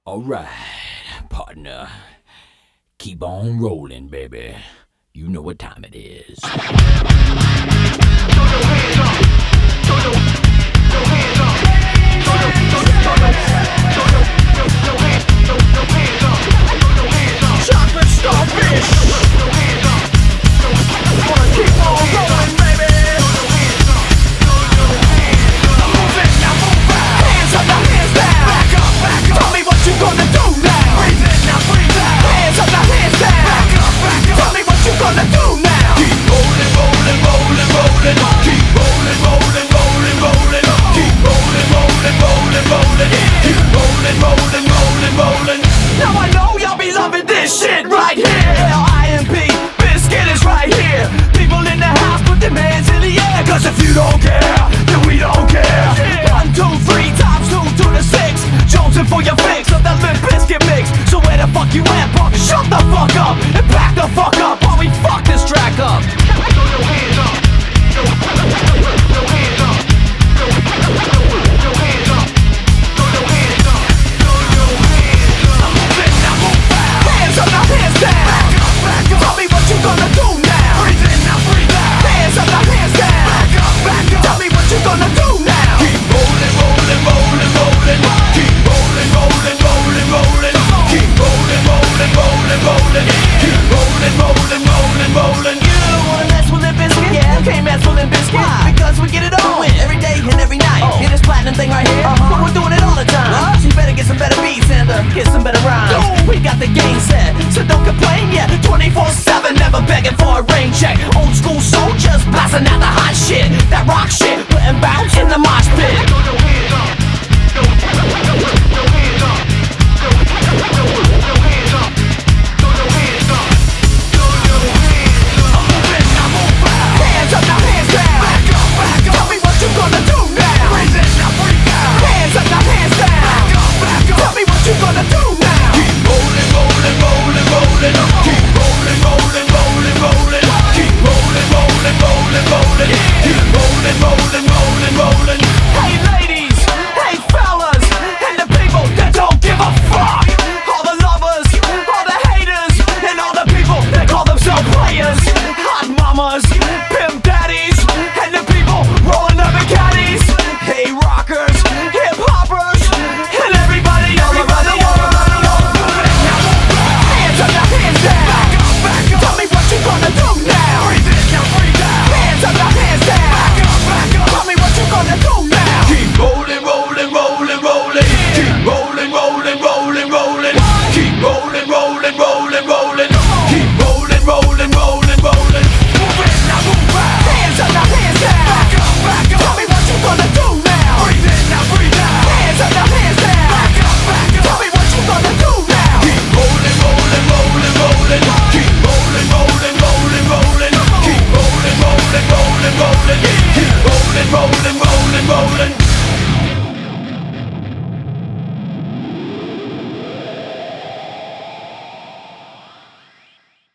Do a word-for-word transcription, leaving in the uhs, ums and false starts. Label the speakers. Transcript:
Speaker 1: Alright, partner. Keep on rolling, baby. You know what time it is. Throw your hands up. Throw your, your hands up. Throw your, throw your, throw your, throw your, your hands, throw your hands up. Throw your hands up. Chocolate starfish. Throw your hands up. Wanna keep on rolling, baby. Throw your hands up. Throw your hands up. Move it, now move out. Hands up, now hands down. Back up, back up. Tell me what you gonna do now. Breathe in, now breathe out. Hands up, now hands down. Back up, back up. Tell me what you gonna do now. Keep rolling, rolling, rolling, rolling. Keep rolling, rolling, rolling, rolling. Keep rolling, rolling, rolling, rolling. Keep rolling, rolling, rolling, rolling. Now I know y'all be loving this shit right here. L I M P, Biscuit is right here. People in the house put their hands in the air. Cause if you don't care, then we don't care. One, two, three times two to the six. Jonesing for your fix of that Limp Bizkit mix. So where the fuck you at, punk? Shut the fuck up and back the fuck up while we fuck this track up. Throw your hands up. Throw your hands up. Throw your hands up. Throw your hands up. Throw your hands up. Move it, now move out. Hands up, now hands down. Back up, back up. Tell me what you gonna do now. Breathe in, now breathe out. Hands up, now hands down. Back up, back up. Tell me what you gonna do now. Keep rolling, rolling, rolling, rolling. Keep rolling, rolling, rolling, rolling. Keep rolling, rolling, rolling, rolling. Keep rolling, rolling, rolling, rolling. You don't wanna mess with Limp Bizkit? Yeah, you can't mess with Limp Bizkit. Why? Because we get it on every day and every night. Oh. Hear this platinum thing right here? Uh-huh. But we're doing it all the time. What? So you better get some better beats and uh, get some better rhymes. Ooh. We got the game set, so don't complain. Yeah, twenty-four seven, never begging for a rain check. Old school soldiers blasting out the hot shit, that rock shit, putting bounce in the mosh pit. Throw your hands up. Throw your hands up. Throw your hands up. Throw your hands up. Throw your hands up. Move it, now move out. Hands up, now hands down. Back up, back up. Tell me what you gonna do now. Breathe in, now breathe out. Hands up, now hands down. Back up, back up. Tell me what you gonna do now. Keep rolling, rolling, rolling, rolling. Keep rolling, rolling, rolling, rolling. Keep rolling, rolling, rolling, rolling. Keep rolling, rolling, rolling, rolling. Hey ladies, hey fellas, and the people that don't give a fuck. All the lovers, all the haters, and all the people that call themselves players. Hot mamas, pimp daddies, and the people rolling up in caddies. Hey rockers, hip hoppers, and everybody, everybody, everybody, everybody. Hands up, now hands down. Back up, back up. Tell me what you gonna do now. Breathe in, now breathe out. Hands up, now hands down. Back up, back up. Tell me what you gonna do now. Keep rolling, rolling, rolling, rolling. Keep rolling, rolling, rolling, rolling. Keep rolling, rolling, rolling, rolling. Keep rolling, rolling, rolling, rolling. Move it, now move out. Hands up, now hands down. Back up, back up. Tell me what you gonna do now. Breathe in, now breathe out. Hands up, now hands down. Back up, back up. Tell me what you gonna do now. Keep rolling, rolling, rolling, rolling. Keep rolling, rolling, rolling, rolling. Keep rolling, rolling, rolling, rolling. Keep rolling, rolling, rolling, rolling.